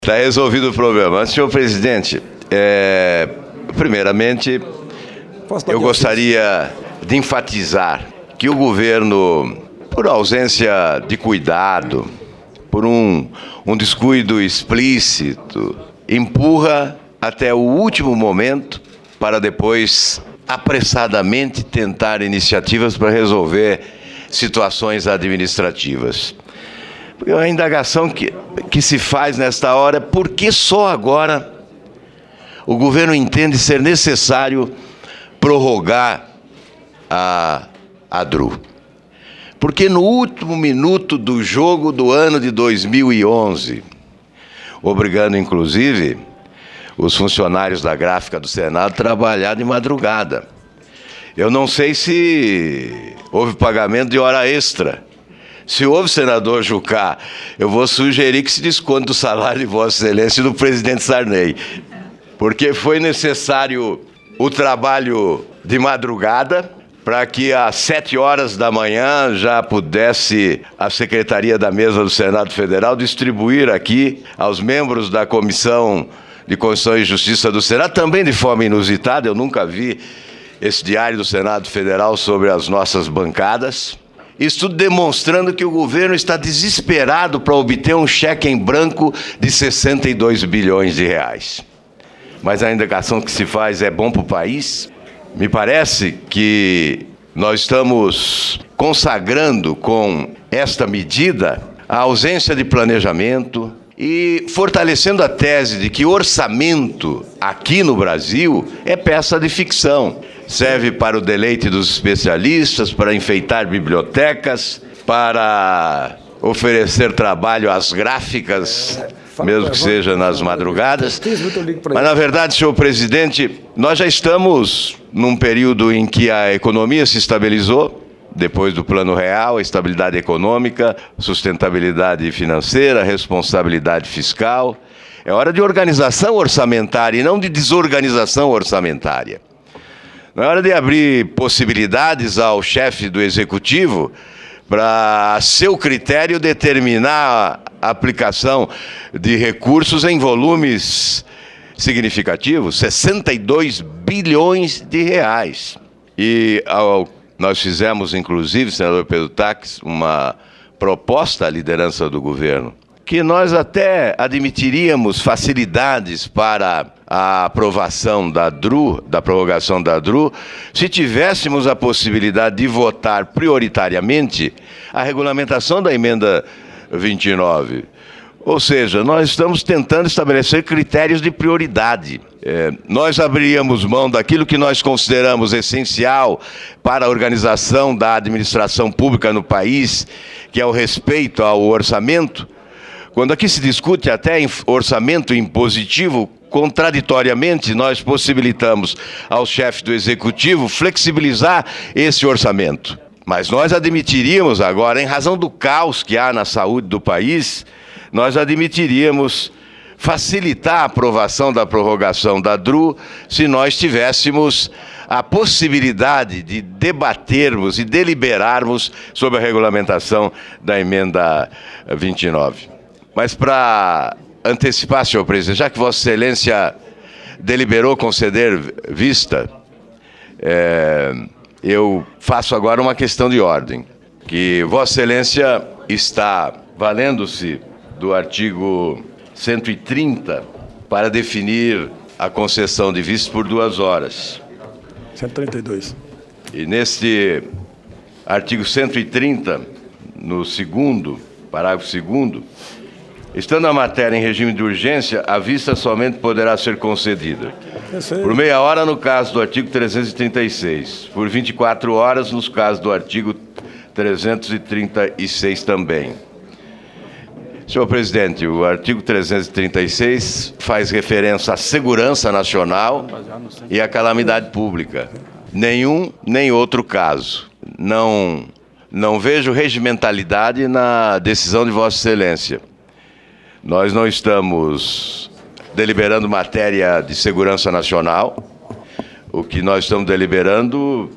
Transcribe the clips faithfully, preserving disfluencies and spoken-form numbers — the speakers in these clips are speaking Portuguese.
Está resolvido o problema. Senhor presidente, é, primeiramente, eu gostaria de enfatizar que o governo, por ausência de cuidado, por um, um descuido explícito, empurra até o último momento para depois apressadamente tentar iniciativas para resolver situações administrativas. Porque a indagação que, que se faz nesta hora é por que só agora o governo entende ser necessário prorrogar a, a D R U. Porque no último minuto do jogo do ano de dois mil e onze, obrigando inclusive os funcionários da gráfica do Senado a trabalhar de madrugada. Eu não sei se houve pagamento de hora extra. Se houve, senador Jucá, eu vou sugerir que se desconte do salário de Vossa Excelência e do presidente Sarney, porque foi necessário o trabalho de madrugada para que às sete horas da manhã já pudesse a Secretaria da Mesa do Senado Federal distribuir aqui aos membros da Comissão de Constituição e Justiça do Senado, também de forma inusitada, eu nunca vi esse diário do Senado Federal sobre as nossas bancadas. Isso tudo demonstrando que o governo está desesperado para obter um cheque em branco de sessenta e dois bilhões de reais. Mas a indagação que se faz é bom para o país? Me parece que nós estamos consagrando com esta medida a ausência de planejamento e fortalecendo a tese de que orçamento aqui no Brasil é peça de ficção. Serve para o deleite dos especialistas, para enfeitar bibliotecas, para oferecer trabalho às gráficas, mesmo que seja nas madrugadas. Mas, na verdade, senhor presidente, nós já estamos num período em que a economia se estabilizou, depois do Plano Real, a estabilidade econômica, sustentabilidade financeira, responsabilidade fiscal. É hora de organização orçamentária e não de desorganização orçamentária. Não é hora de abrir possibilidades ao chefe do Executivo para, a seu critério, determinar a aplicação de recursos em volumes significativos, sessenta e dois bilhões de reais. E ao, nós fizemos, inclusive, senador Pedro Taques, uma proposta à liderança do governo, que nós até admitiríamos facilidades para a aprovação da D R U, da prorrogação da D R U, se tivéssemos a possibilidade de votar prioritariamente a regulamentação da emenda vinte e nove. Ou seja, nós estamos tentando estabelecer critérios de prioridade. É, nós abriríamos mão daquilo que nós consideramos essencial para a organização da administração pública no país, que é o respeito ao orçamento. Quando aqui se discute até orçamento impositivo, contraditoriamente, nós possibilitamos ao chefe do Executivo flexibilizar esse orçamento. Mas nós admitiríamos agora, em razão do caos que há na saúde do país, nós admitiríamos facilitar a aprovação da prorrogação da D R U se nós tivéssemos a possibilidade de debatermos e deliberarmos sobre a regulamentação da emenda vinte e nove. Mas para antecipar, senhor presidente, já que Vossa Excelência deliberou conceder vista, é, eu faço agora uma questão de ordem, que Vossa Excelência está valendo-se do artigo cento e trinta para definir a concessão de vista por duas horas. cento e trinta e dois. E neste artigo cento e trinta, no segundo, parágrafo segundo, estando a matéria em regime de urgência, a vista somente poderá ser concedida por meia hora no caso do artigo trezentos e trinta e seis, por vinte e quatro horas nos casos do artigo trezentos e trinta e seis também. Senhor presidente, o artigo trezentos e trinta e seis faz referência à segurança nacional e à calamidade pública. Nenhum, nem outro caso. Não, não vejo regimentalidade na decisão de Vossa Excelência. Nós não estamos deliberando matéria de segurança nacional. O que nós estamos deliberando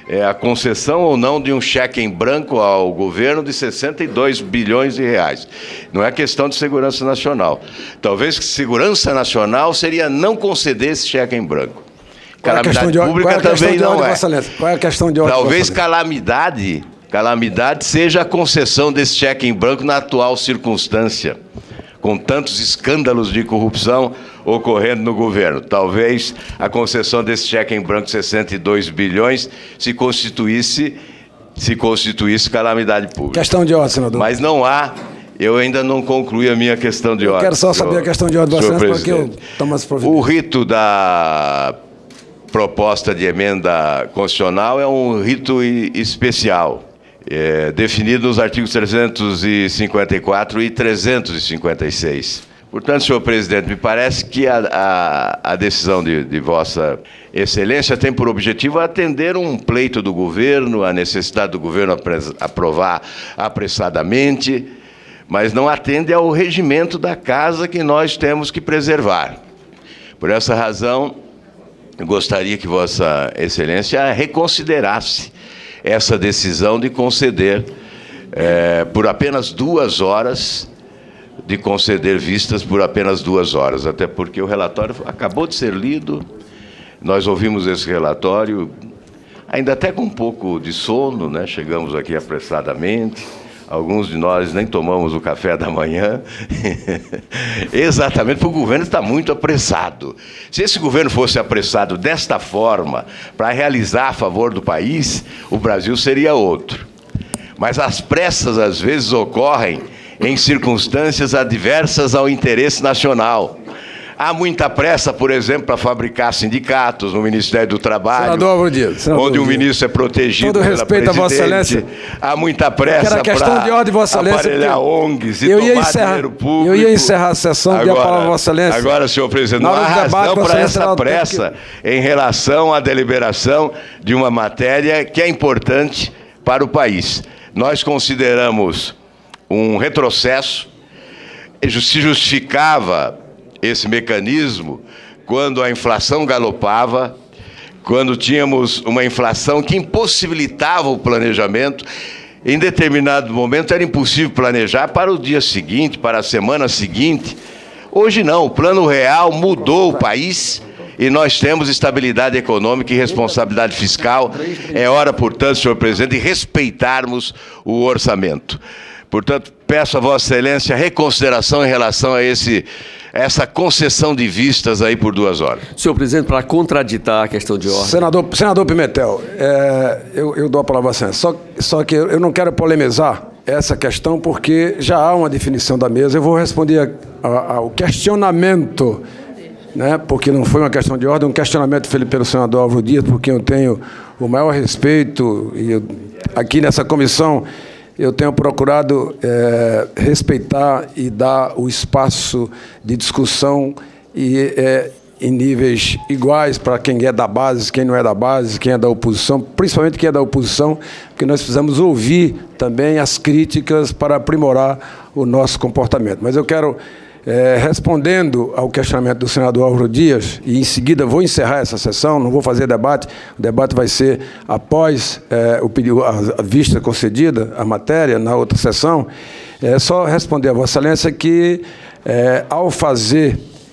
é a concessão ou não de um cheque em branco ao governo de sessenta e dois bilhões de reais. Não é questão de segurança nacional. Talvez que segurança nacional seria não conceder esse cheque em branco. Calamidade pública também não é. Qual é a questão de ordem? Talvez calamidade, calamidade seja a concessão desse cheque em branco na atual circunstância, com tantos escândalos de corrupção ocorrendo no governo. Talvez a concessão desse cheque em branco de sessenta e dois bilhões se constituísse, se constituísse calamidade pública. Questão de ordem, senador. Mas não há, eu ainda não concluí a minha questão de ordem. Eu quero só saber senhor, a questão de ordem, porque eu tomo as providências. O rito da proposta de emenda constitucional é um rito especial, é, definido nos artigos trezentos e cinquenta e quatro e trezentos e cinquenta e seis. Portanto, senhor presidente, me parece que a, a, a decisão de, de Vossa Excelência tem por objetivo atender um pleito do governo, a necessidade do governo aprovar apressadamente, mas não atende ao regimento da casa que nós temos que preservar. Por essa razão, eu gostaria que Vossa Excelência reconsiderasse essa decisão de conceder, é, por apenas duas horas, de conceder vistas por apenas duas horas, até porque o relatório acabou de ser lido, nós ouvimos esse relatório, ainda até com um pouco de sono, né? Chegamos aqui apressadamente, alguns de nós nem tomamos o café da manhã, exatamente porque o governo está muito apressado. Se esse governo fosse apressado desta forma, para realizar a favor do país, o Brasil seria outro. Mas as pressas, às vezes, ocorrem em circunstâncias adversas ao interesse nacional. Há muita pressa, por exemplo, para fabricar sindicatos no Ministério do Trabalho, senador Álvaro Dias, senador onde o Dias. ministro é protegido Todo pela respeito a Vossa Excelência. Há muita pressa para aparelhar O N Gs e eu tomar encerrar, dinheiro público. Eu ia encerrar a sessão agora, de a palavra a Vossa Excelência. Agora, senhor presidente, não há razão para essa pressa que... em relação à deliberação de uma matéria que é importante para o país. Nós consideramos um retrocesso, se justificava esse mecanismo quando a inflação galopava, quando tínhamos uma inflação que impossibilitava o planejamento. Em determinado momento era impossível planejar para o dia seguinte, para a semana seguinte. Hoje não, o Plano Real mudou o país e nós temos estabilidade econômica e responsabilidade fiscal. É hora, portanto, senhor presidente, de respeitarmos o orçamento. Portanto, peço a Vossa Excelência reconsideração em relação a esse, essa concessão de vistas aí por duas horas. Senhor presidente, para contraditar a questão de ordem. Senador, senador Pimentel, é, eu, eu dou a palavra a você. Só, só que eu não quero polemizar essa questão porque já há uma definição da mesa. Eu vou responder a, a, ao questionamento, né, porque não foi uma questão de ordem, um questionamento feito pelo senador Álvaro Dias, por quem eu tenho o maior respeito, e eu, aqui nessa comissão eu tenho procurado é, respeitar e dar o espaço de discussão e, é, em níveis iguais para quem é da base, quem não é da base, quem é da oposição, principalmente quem é da oposição, porque nós precisamos ouvir também as críticas para aprimorar o nosso comportamento. Mas eu quero, é, respondendo ao questionamento do senador Álvaro Dias, e em seguida vou encerrar essa sessão, não vou fazer debate, o debate vai ser após é, o pedido, a, a vista concedida, a matéria, na outra sessão, é só responder a Vossa Excelência que, é, ao fazer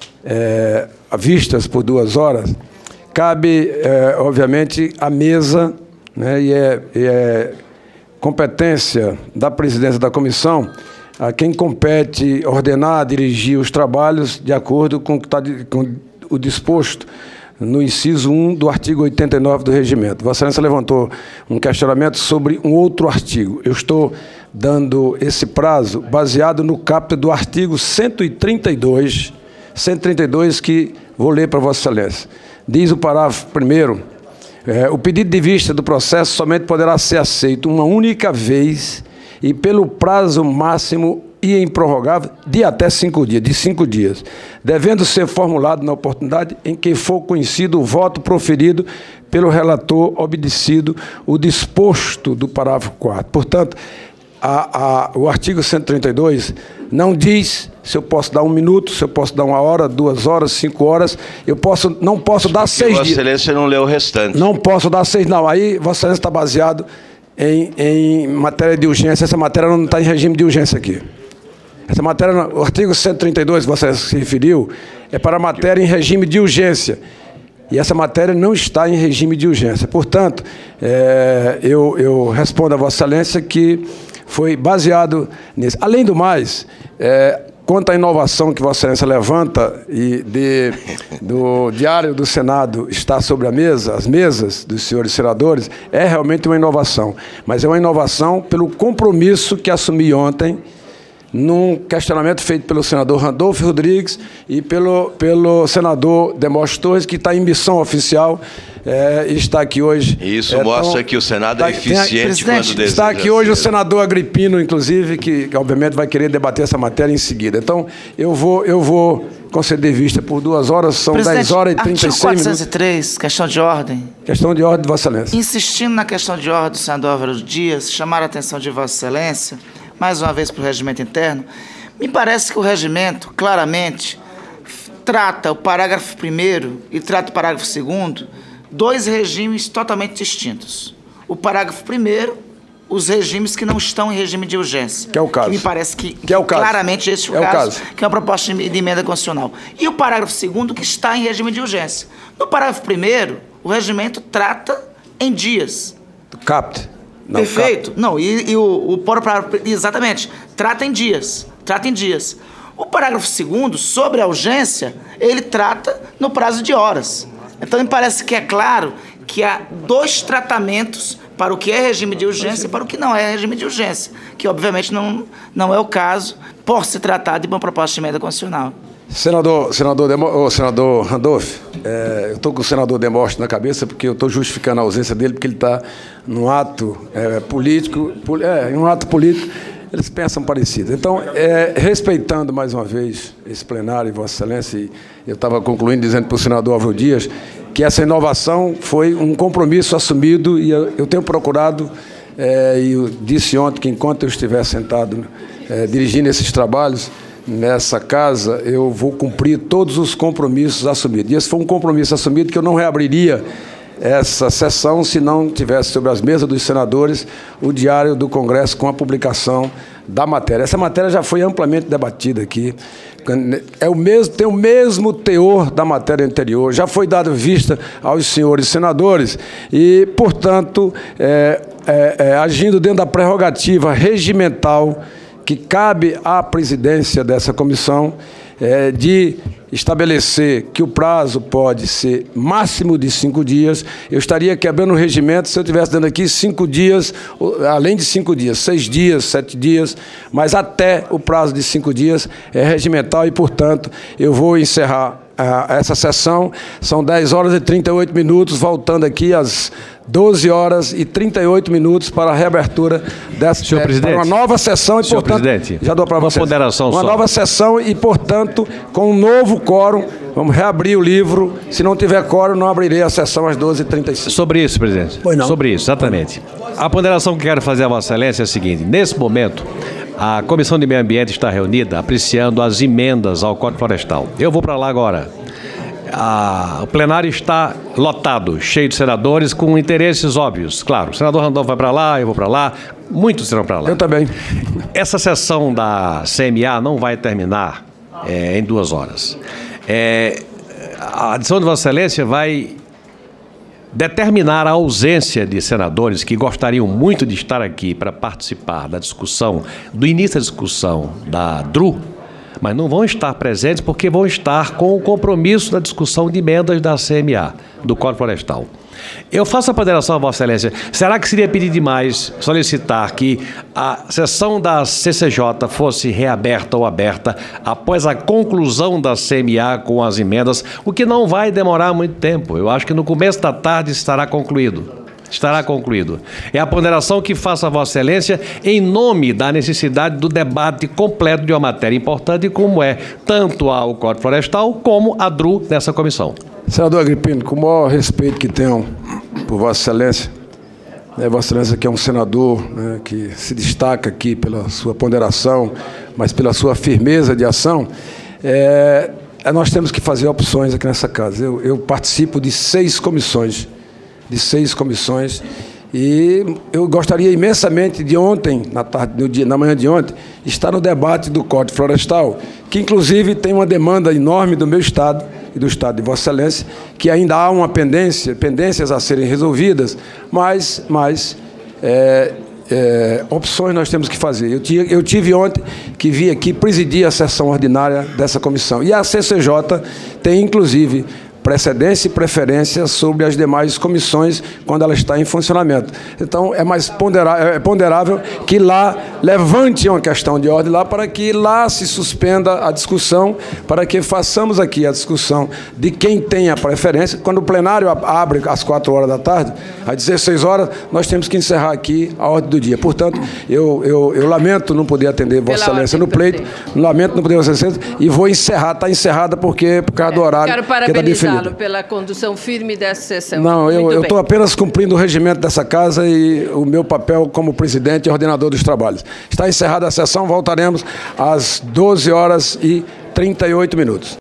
é, vistas por duas horas, cabe, é, obviamente, à mesa, né, e, é, e é competência da presidência da comissão a quem compete ordenar, dirigir os trabalhos de acordo com o que está com o disposto no inciso um do artigo oitenta e nove do Regimento. Vossa Excelência levantou um questionamento sobre um outro artigo. Eu estou dando esse prazo baseado no caput do artigo cento e trinta e dois, cento e trinta e dois, que vou ler para Vossa Excelência. Diz o parágrafo primeiro, é, o pedido de vista do processo somente poderá ser aceito uma única vez e pelo prazo máximo e improrrogável de até cinco dias, de cinco dias, devendo ser formulado na oportunidade em que for conhecido o voto proferido pelo relator, obedecido o disposto do parágrafo quarto. Portanto, a, a, o artigo cento e trinta e dois não diz se eu posso dar um minuto, se eu posso dar uma hora, duas horas, cinco horas. Eu posso, não posso dar seis dias. Vossa Excelência não leu o restante. Não posso dar seis, não. Aí Vossa Excelência está baseado em, em matéria de urgência. Essa matéria não está em regime de urgência aqui. Essa matéria, o artigo cento e trinta e dois, que Vossa Excelência se referiu, é para matéria em regime de urgência. E essa matéria não está em regime de urgência. Portanto, é, eu, eu respondo a Vossa Excelência que foi baseado nisso. Além do mais, é, quanto à inovação que Vossa Excelência levanta e de, do Diário do Senado está sobre a mesa, as mesas dos senhores senadores, é realmente uma inovação. Mas é uma inovação pelo compromisso que assumi ontem, num questionamento feito pelo senador Randolfo Rodrigues e pelo, pelo senador Demóstenes Torres, que está em missão oficial é, e está aqui hoje. E isso é, mostra então, que o Senado tá, é eficiente tem, quando deseja. Está aqui hoje o senador Agripino, inclusive, que, que obviamente vai querer debater essa matéria em seguida. Então, eu vou, eu vou conceder vista por duas horas, são dez horas e trinta e seis minutos. quatrocentos e três, questão de ordem. Questão de ordem de Vossa Excelência. Insistindo na questão de ordem do senador Álvaro Dias, chamar a atenção de Vossa Excelência, mais uma vez para o regimento interno. Me parece que o regimento, claramente, trata o parágrafo primeiro e trata o parágrafo segundo, dois regimes totalmente distintos. O parágrafo primeiro, os regimes que não estão em regime de urgência. Que é o caso. Que me parece que, que é o caso. claramente esse é o, é caso, o caso, que é uma proposta de emenda constitucional. E o parágrafo segundo, que está em regime de urgência. No parágrafo primeiro, o regimento trata em dias. Capte. Não, Perfeito. capte. Não, e, e o, o parágrafo, exatamente, trata em dias. Trata em dias. O parágrafo segundo, sobre a urgência, ele trata no prazo de horas. Então, me parece que é claro que há dois tratamentos para o que é regime de urgência e para o que não é regime de urgência, que obviamente não, não é o caso, por se tratar de uma proposta de emenda constitucional. Senador, senador, Demo, oh, senador Randolph, é, eu estou com o senador Demóstenes na cabeça porque eu estou justificando a ausência dele, porque ele está num ato é, político, é, em um ato político. Eles pensam parecido. Então, é, respeitando mais uma vez esse plenário, Vossa Excelência, e eu estava concluindo dizendo para o senador Álvaro Dias que essa inovação foi um compromisso assumido e eu, eu tenho procurado, é, e eu disse ontem que enquanto eu estiver sentado é, dirigindo esses trabalhos nessa casa, eu vou cumprir todos os compromissos assumidos. E esse foi um compromisso assumido que eu não reabriria essa sessão se não tivesse sobre as mesas dos senadores o diário do Congresso com a publicação da matéria. Essa matéria já foi amplamente debatida aqui. É o mesmo, tem o mesmo teor da matéria anterior, já foi dado vista aos senhores senadores e, portanto, é, é, é, agindo dentro da prerrogativa regimental que cabe à presidência dessa comissão, é, de estabelecer que o prazo pode ser máximo de cinco dias, eu estaria quebrando o regimento se eu estivesse dando aqui cinco dias, além de cinco dias, seis dias, sete dias, mas até o prazo de cinco dias é regimental e, portanto, eu vou encerrar a, essa sessão. São dez horas e trinta e oito minutos, voltando aqui às doze horas e trinta e oito minutos para a reabertura dessa Senhor é, presidente, para uma nova sessão e, senhor portanto, presidente, já dou para uma vocês. ponderação uma só. nova sessão e, portanto, com um novo quórum, vamos reabrir o livro. Se não tiver quórum, não abrirei a sessão às doze e trinta e cinco. Sobre isso, presidente. Pois não. Sobre isso, exatamente. A ponderação que quero fazer a Vossa Excelência é a seguinte: nesse momento, a Comissão de Meio Ambiente está reunida apreciando as emendas ao Código Florestal. Eu vou para lá agora. Ah, o plenário está lotado, cheio de senadores com interesses óbvios. Claro, o senador Randolph vai para lá, eu vou para lá, muitos irão para lá. Eu também. Essa sessão da C M A não vai terminar é, em duas horas. É, a adição de Vossa Excelência vai determinar a ausência de senadores que gostariam muito de estar aqui para participar da discussão, do início da discussão da D R U, mas não vão estar presentes porque vão estar com o compromisso da discussão de emendas da C M A, do Código Florestal. Eu faço a ponderação a Vossa Excelência. Será que seria pedir demais solicitar que a sessão da C C J fosse reaberta ou aberta após a conclusão da C M A com as emendas, o que não vai demorar muito tempo? Eu acho que no começo da tarde estará concluído. Estará concluído. É a ponderação que faço a Vossa Excelência em nome da necessidade do debate completo de uma matéria importante como é tanto o Código Florestal como a D R U nessa comissão. Senador Agripino, com o maior respeito que tenho por Vossa Excelência, né, Vossa Excelência, que é um senador, né, que se destaca aqui pela sua ponderação, mas pela sua firmeza de ação, é, nós temos que fazer opções aqui nessa casa. Eu, eu participo de seis comissões, de seis comissões, e eu gostaria imensamente de ontem, na, tarde, no dia, na manhã de ontem, estar no debate do Código Florestal, que inclusive tem uma demanda enorme do meu Estado e do Estado de Vossa Excelência, que ainda há uma pendência, pendências a serem resolvidas, mas, mas é, é, opções nós temos que fazer. Eu tive, eu tive ontem que vir aqui presidir a sessão ordinária dessa comissão. E a C C J tem, inclusive, precedência e preferência sobre as demais comissões quando ela está em funcionamento. Então, é mais ponderável, é ponderável que lá levante uma questão de ordem lá para que lá se suspenda a discussão, para que façamos aqui a discussão de quem tem a preferência. Quando o plenário abre às quatro horas da tarde, às dezesseis horas, nós temos que encerrar aqui a ordem do dia. Portanto, eu, eu, eu lamento não poder atender Vossa Excelência no pleito, lamento não poder Vossa Excelência, e vou encerrar, está encerrada porque, por causa do horário Quero que está definido. Pela condução firme dessa sessão. Não, eu estou apenas cumprindo o regimento dessa casa e o meu papel como presidente e ordenador dos trabalhos. Está encerrada a sessão, voltaremos às doze horas e trinta e oito minutos.